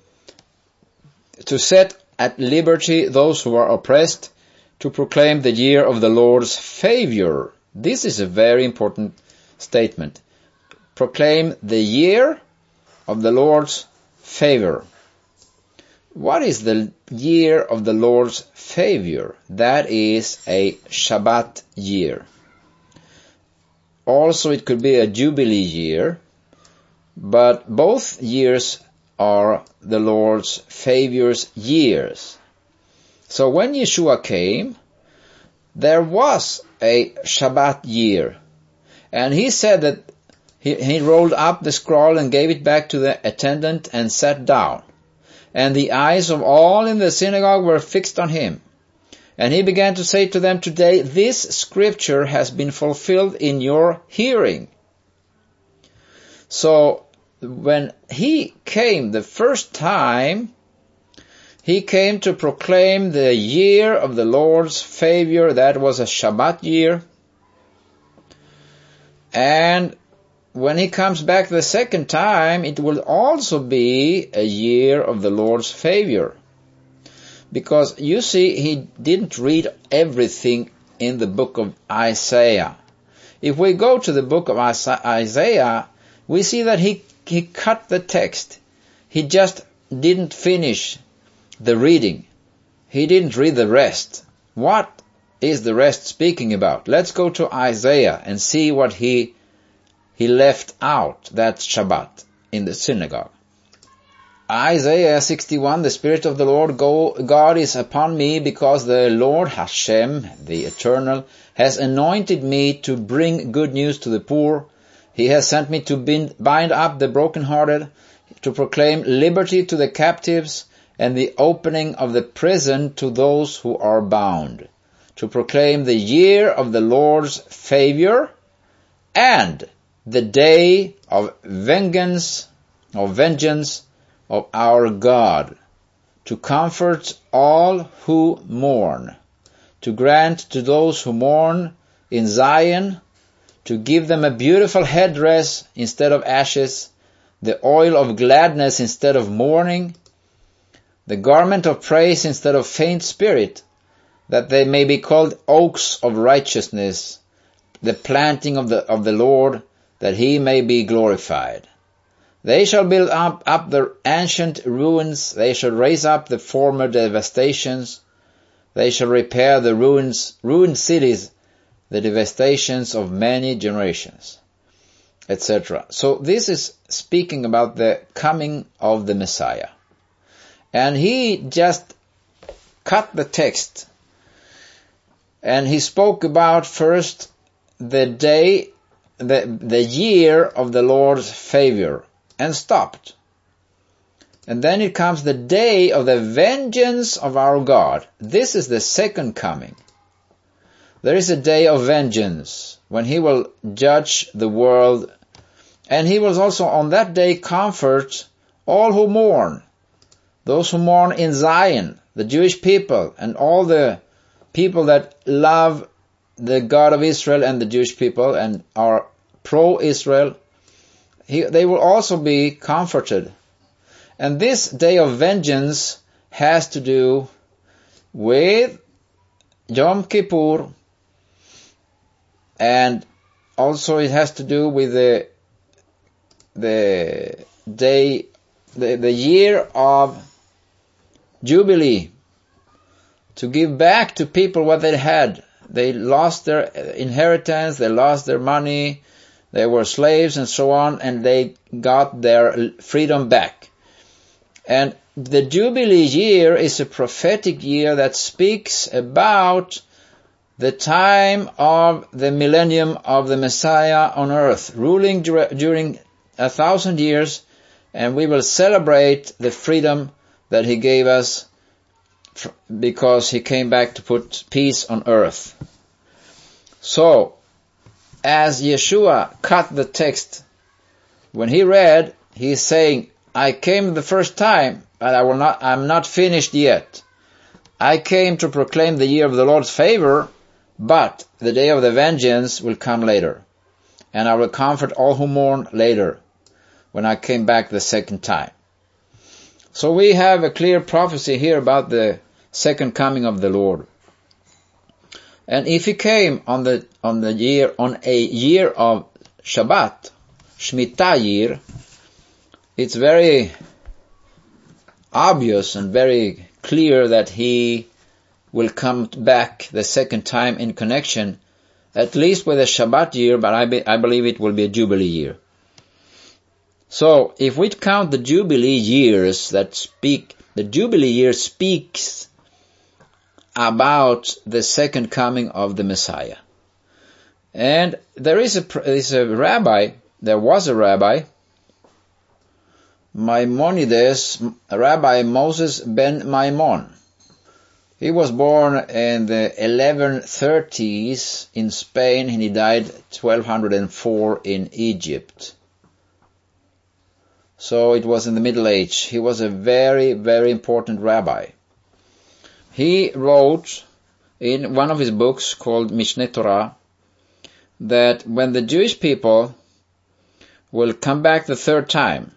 to set at liberty those who are oppressed, to proclaim the year of the Lord's favor." This is a very important statement. Proclaim the year of the Lord's favor. What is the year of the Lord's favor? That is a Shabbat year. Also, it could be a Jubilee year, but both years are the Lord's favor's years. So when Yeshua came, there was a Shabbat year. And he said that he rolled up the scroll and gave it back to the attendant and sat down. And the eyes of all in the synagogue were fixed on him. And he began to say to them, "Today this scripture has been fulfilled in your hearing." So when he came the first time, he came to proclaim the year of the Lord's favor. That was a Shabbat year. And when he comes back the second time, it will also be a year of the Lord's favor. Because, you see, he didn't read everything in the book of Isaiah. If we go to the book of Isaiah, we see that he cut the text. He just didn't finish the reading. He didn't read the rest. What is the rest speaking about? Let's go to Isaiah and see what he left out that Shabbat in the synagogue. Isaiah 61, "The Spirit of the Lord God is upon me, because the Lord Hashem, the Eternal, has anointed me to bring good news to the poor. He has sent me to bind up the brokenhearted, to proclaim liberty to the captives, and the opening of the prison to those who are bound, to proclaim the year of the Lord's favor, and the day of vengeance of our God, to comfort all who mourn, to grant to those who mourn in Zion, to give them a beautiful headdress instead of ashes, the oil of gladness instead of mourning, the garment of praise instead of faint spirit, that they may be called oaks of righteousness, the planting of the Lord, that he may be glorified. They shall build up the ancient ruins, they shall raise up the former devastations, they shall repair the ruined cities, the devastations of many generations, etc. So this is speaking about the coming of the Messiah. And he just cut the text, and he spoke about first the day, the year of the Lord's favor, and stopped. And then it comes the day of the vengeance of our God. This is the second coming. There is a day of vengeance when he will judge the world, and he will also on that day comfort all who mourn, those who mourn in Zion, the Jewish people, and all the people that love the God of Israel and the Jewish people and are pro-Israel. They will also be comforted. And this day of vengeance has to do with Yom Kippur, and also it has to do with the day, the year of Jubilee, to give back to people what they had. They lost their inheritance, they lost their money, they were slaves and so on, and they got their freedom back. And the Jubilee year is a prophetic year that speaks about the time of the millennium of the Messiah on earth, ruling during 1,000 years, and we will celebrate the freedom that he gave us because he came back to put peace on earth. So, as Yeshua cut the text, when he read, he's saying, I came the first time, but I'm not finished yet. I came to proclaim the year of the Lord's favor, but the day of the vengeance will come later. And I will comfort all who mourn later, when I came back the second time. So we have a clear prophecy here about the second coming of the Lord. And if he came on a year of Shabbat, Shemitah year, it's very obvious and very clear that he will come back the second time in connection, at least with a Shabbat year, but I believe it will be a Jubilee year. So, if we count the Jubilee years the Jubilee year speaks about the second coming of the Messiah. And there was a rabbi, Maimonides, Rabbi Moses ben Maimon. He was born in the 1130s in Spain, and he died 1204 in Egypt. So it was in the Middle Age. He was a very, very important rabbi. He wrote in one of his books called Mishneh Torah that when the Jewish people will come back the third time,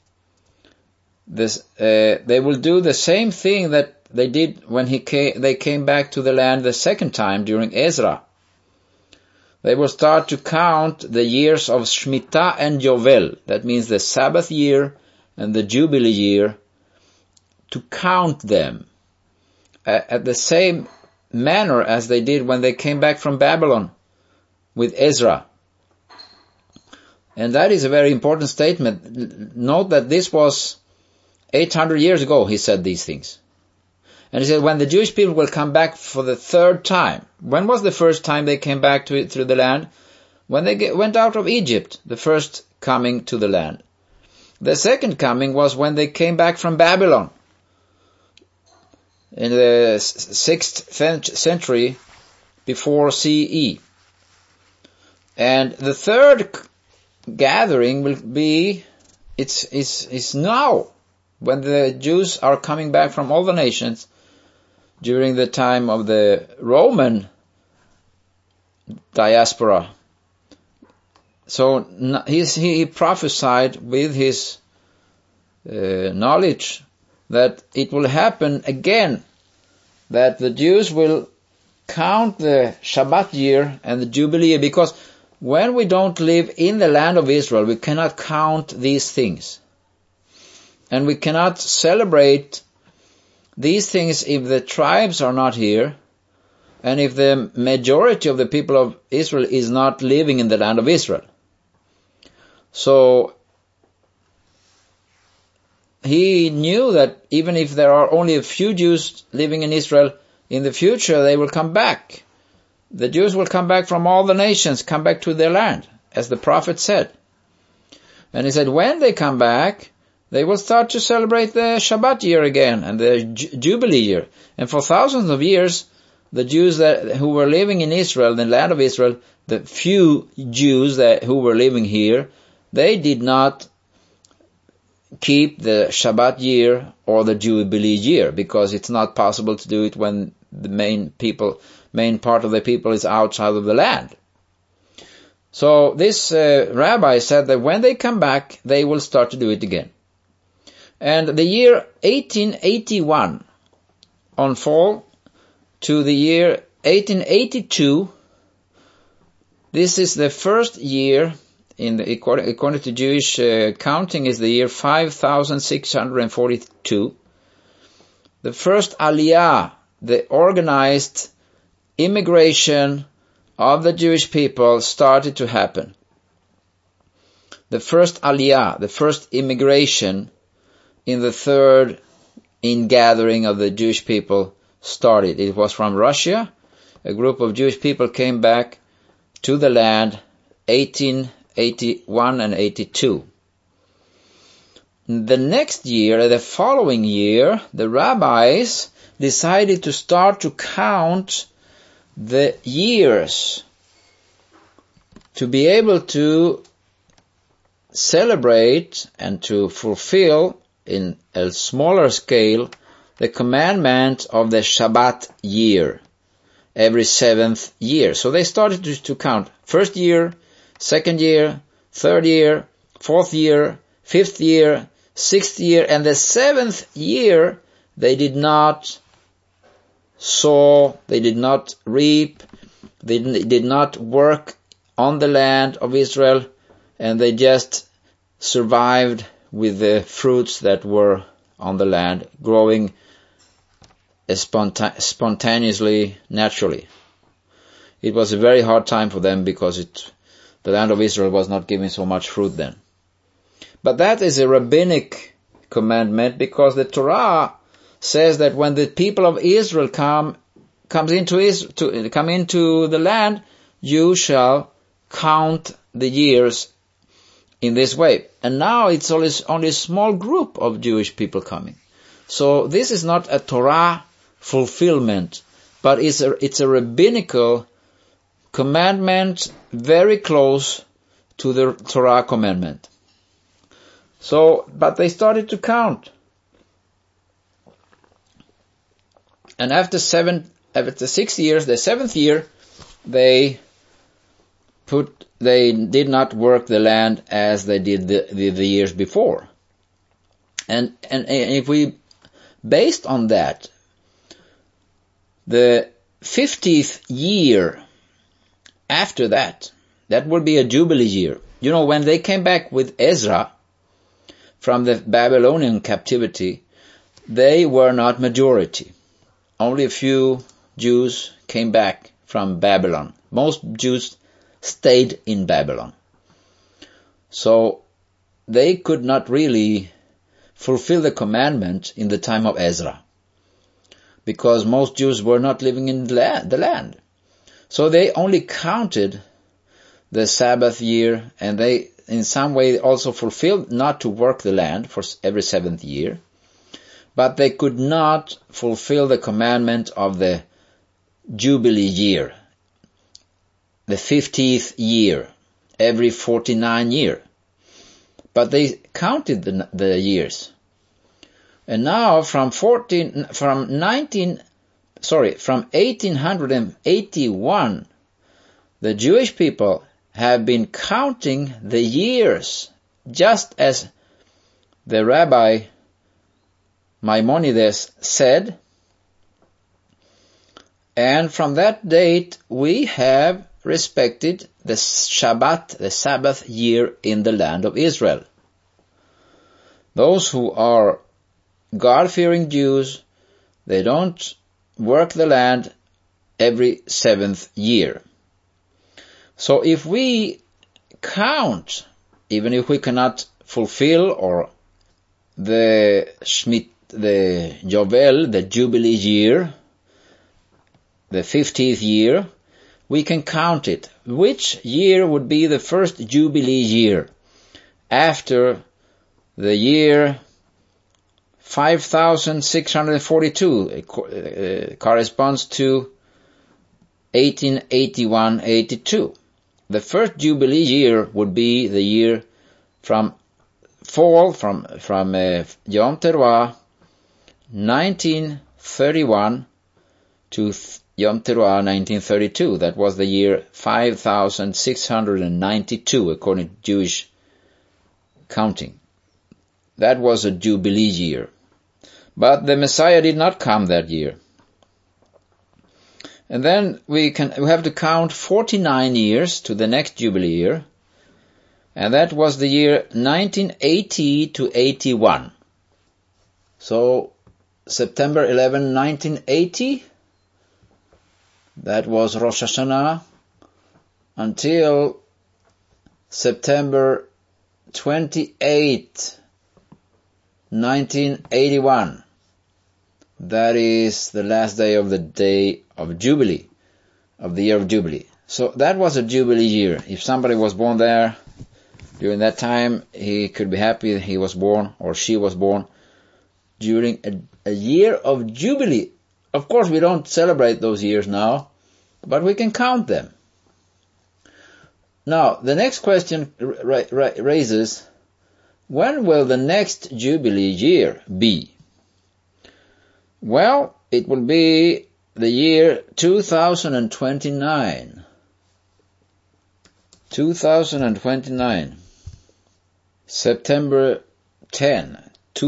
they will do the same thing that they did when they came back to the land the second time during Ezra. They will start to count the years of Shemitah and Yovel, that means the Sabbath year and the Jubilee year, to count them at the same manner as they did when they came back from Babylon with Ezra. And that is a very important statement. Note that this was 800 years ago he said these things. And he said, when the Jewish people will come back for the third time. When was the first time they came back through the land? When they went out of Egypt, the first coming to the land. The second coming was when they came back from Babylon in the 6th century before CE. And the third gathering will be, it's now, when the Jews are coming back from all the nations during the time of the Roman diaspora. So he prophesied with his knowledge that it will happen again, that the Jews will count the Shabbat year and the Jubilee year, because when we don't live in the land of Israel, we cannot count these things. And we cannot celebrate these things if the tribes are not here, and if the majority of the people of Israel is not living in the land of Israel. So he knew that even if there are only a few Jews living in Israel, in the future they will come back. The Jews will come back from all the nations, come back to their land, as the prophet said. And he said, when they come back, they will start to celebrate the Shabbat year again and the Jubilee year. And for thousands of years, the Jews who were living in Israel, the land of Israel, the few Jews who were living here, they did not keep the Shabbat year or the Jubilee year, because it's not possible to do it when the main part of the people is outside of the land. So this rabbi said that when they come back, they will start to do it again. And the year 1881 on fall to the year 1882, this is the first year according to Jewish counting, is the year 5642. The first Aliyah, the organized immigration of the Jewish people, started to happen. The first Aliyah, the first immigration in the third ingathering of the Jewish people started. It was from Russia. A group of Jewish people came back to the land 1881 and 82. The next year, the following year, the rabbis decided to start to count the years to be able to celebrate and to fulfill in a smaller scale the commandment of the Shabbat year every 7th year. So they started to count first year, second year, third year, fourth year, fifth year, sixth year, and the 7th year they did not sow, they did not reap, they did not work on the land of Israel, and they just survived with the fruits that were on the land, growing spontaneously, naturally. It was a very hard time for them because the land of Israel was not giving so much fruit then. But that is a rabbinic commandment, because the Torah says that when the people of Israel come into the land, you shall count the years in this way. And now it's only a small group of Jewish people coming. So this is not a Torah fulfillment, but it's a rabbinical commandment very close to the Torah commandment. So, but they started to count. And after 6 years, the 7th year, they did not work the land as they did the years before. And if we, based on that, the 50th year after that will be a Jubilee year. You know, when they came back with Ezra from the Babylonian captivity, they were not majority. Only a few Jews came back from Babylon. Most Jews stayed in Babylon. So they could not really fulfill the commandment in the time of Ezra, because most Jews were not living in the land. So they only counted the Sabbath year, and they in some way also fulfilled not to work the land for every 7th year, but they could not fulfill the commandment of the Jubilee year, the 50th year, every 49 year. But they counted the years. And now from 19 from 1881, the Jewish people have been counting the years, just as the Rabbi Maimonides said. And from that date, we have respected the Shabbat, the Sabbath year in the land of Israel. Those who are God-fearing Jews, they don't work the land every 7th year. So if we count, even if we cannot fulfill or the Yovel, the Jubilee year, the 50th year, we can count it. Which year would be the first Jubilee year after the year 5642 corresponds to 1881-82. The first Jubilee year would be the year from Yom Teruah 1931 to Yom Teruah 1932. That was the year 5692 according to Jewish counting. That was a Jubilee year. But the Messiah did not come that year. And then we have to count 49 years to the next Jubilee year. And that was the year 1980 to 81. So September 11, 1980, that was Rosh Hashanah, until September 28, 1981. That is the last day of Jubilee, of the year of Jubilee. So that was a Jubilee year. If somebody was born there during that time, he could be happy that he was born or she was born during a year of Jubilee. Of course, we don't celebrate those years now, but we can count them. Now, the next question raises, when will the next Jubilee year be? Well, it will be the year 2029. 2029. September 10,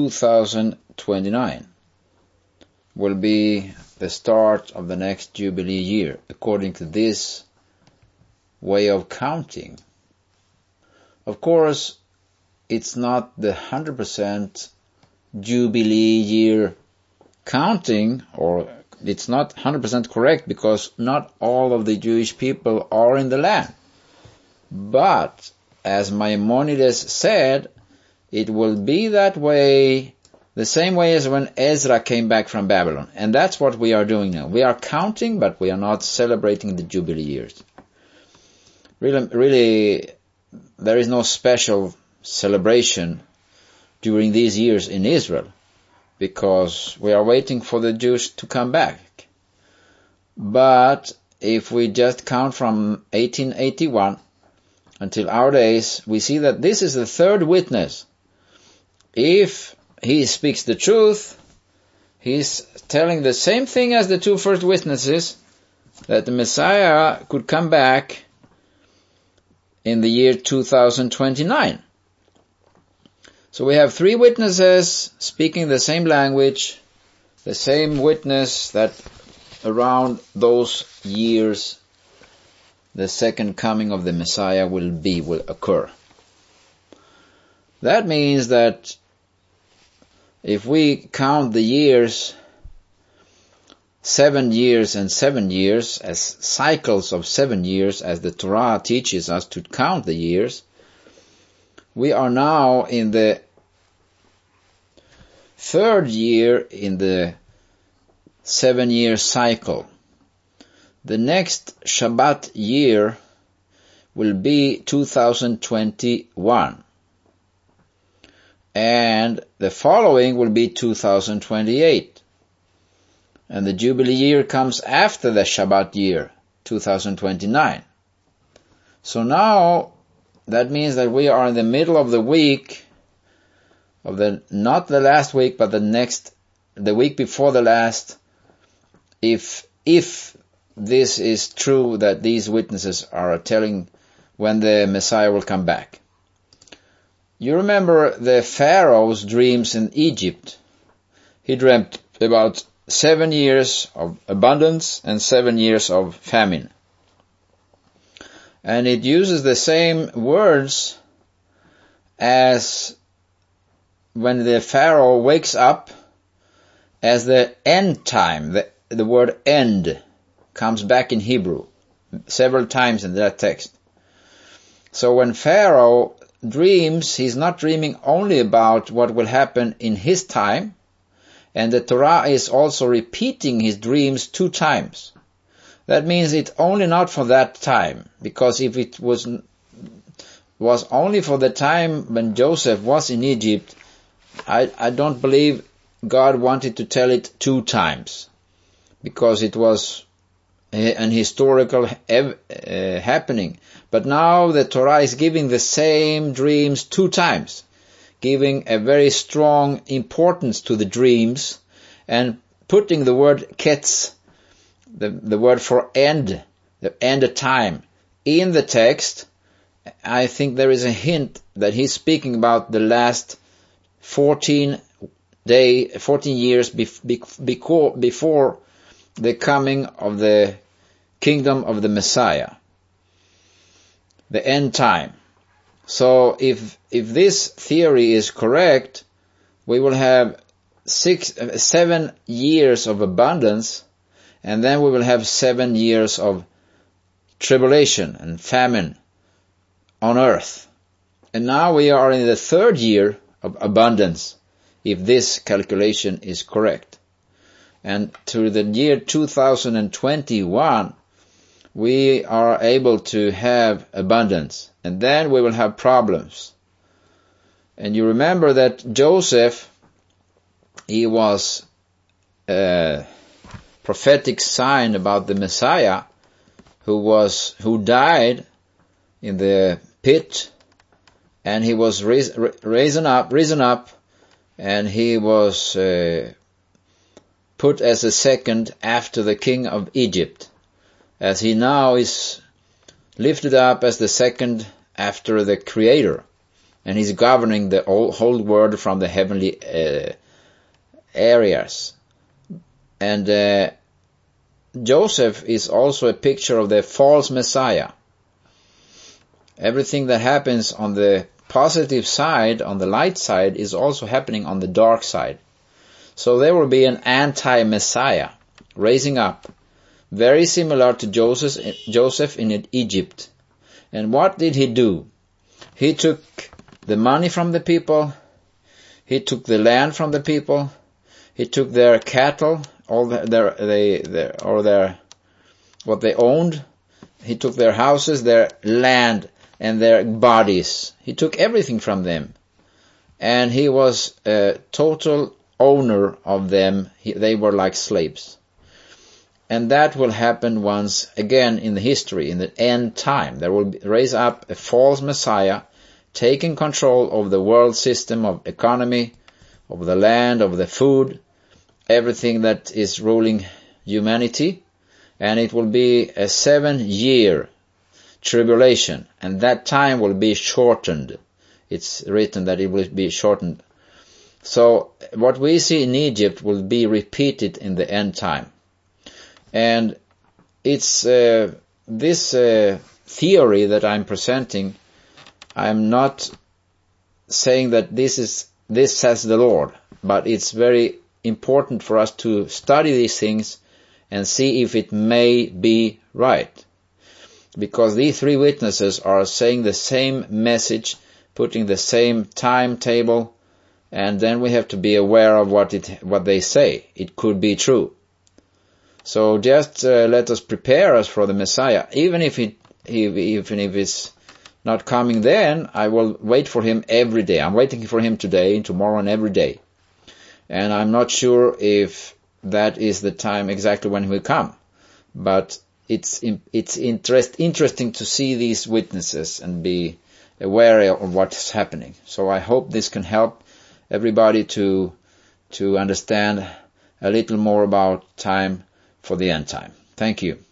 2029 will be the start of the next Jubilee year, according to this way of counting. Of course, it's not the 100% Jubilee year counting, or it's not 100% correct because not all of the Jewish people are in the land. But, as Maimonides said, it will be that way, the same way as when Ezra came back from Babylon. And that's what we are doing now. We are counting, but we are not celebrating the Jubilee years. Really, there is no special celebration during these years in Israel, because we are waiting for the Jews to come back. But if we just count from 1881 until our days, we see that this is the third witness. If he speaks the truth, he's telling the same thing as the two first witnesses, that the Messiah could come back in the year 2029. So we have three witnesses speaking the same language, the same witness that around those years the second coming of the Messiah will occur. That means that if we count the years, 7 years and 7 years, as cycles of 7 years, as the Torah teaches us to count the years, we are now in the third year in the 7-year cycle. The next Shabbat year will be 2021. And the following will be 2028. And the Jubilee year comes after the Shabbat year, 2029. So now, that means that we are in the middle of the week, not the last week, but the week before the last if this is true that these witnesses are telling when the Messiah will come back. You remember the Pharaoh's dreams in Egypt. He dreamt about 7 years of abundance and 7 years of famine. And it uses the same words as when the Pharaoh wakes up as the end time. The word end comes back in Hebrew several times in that text. So when Pharaoh dreams, he's not dreaming only about what will happen in his time, and the Torah is also repeating his dreams 2 times. That means it's only not for that time, because if it was only for the time when Joseph was in Egypt, I don't believe God wanted to tell it 2 times, because it was an historical happening. But now the Torah is giving the same dreams 2 times, giving a very strong importance to the dreams, and putting the word ketz, the word for end, the end of time, in the text. I think there is a hint that he's speaking about the last 14 years before the coming of the kingdom of the Messiah, the end time. So if this theory is correct, we will have 7 years of abundance, and then we will have 7 years of tribulation and famine on earth. And now we are in the 3rd year of abundance, if this calculation is correct. And to the year 2021, we are able to have abundance, and then we will have problems. And you remember that Joseph, he was a prophetic sign about the Messiah who died in the pit, and he was risen up, and he was put as a second after the king of Egypt, as he now is lifted up as the second after the Creator, and he's governing the whole world from the heavenly areas. And Joseph is also a picture of the false Messiah. Everything that happens on the positive side, on the light side, is also happening on the dark side. So there will be an anti-Messiah raising up, very similar to Joseph in Egypt. And what did he do? He took the money from the people, he took the land from the people, he took their cattle, what they owned, he took their houses, their land, and their bodies. He took everything from them, and he was a total owner of them. They were like slaves. And that will happen once again in the history, in the end time. There will raise up a false Messiah, taking control of the world system, of economy, of the land, of the food, everything that is ruling humanity. And it will be a 7-year tribulation, and that time will be shortened. It's written that it will be shortened. So what we see in Egypt will be repeated in the end time. And it's this theory that I'm presenting. I'm not saying that this says the Lord, but it's very important for us to study these things and see if it may be right. Because these 3 witnesses are saying the same message, putting the same timetable, and then we have to be aware of what they say. It could be true. So just let us prepare us for the Messiah. Even if it's not coming then, I will wait for him every day. I'm waiting for him today and tomorrow and every day. And I'm not sure if that is the time exactly when he will come. But it's interesting to see these witnesses and be aware of what's happening. So I hope this can help everybody to understand a little more about time for the end time. Thank you.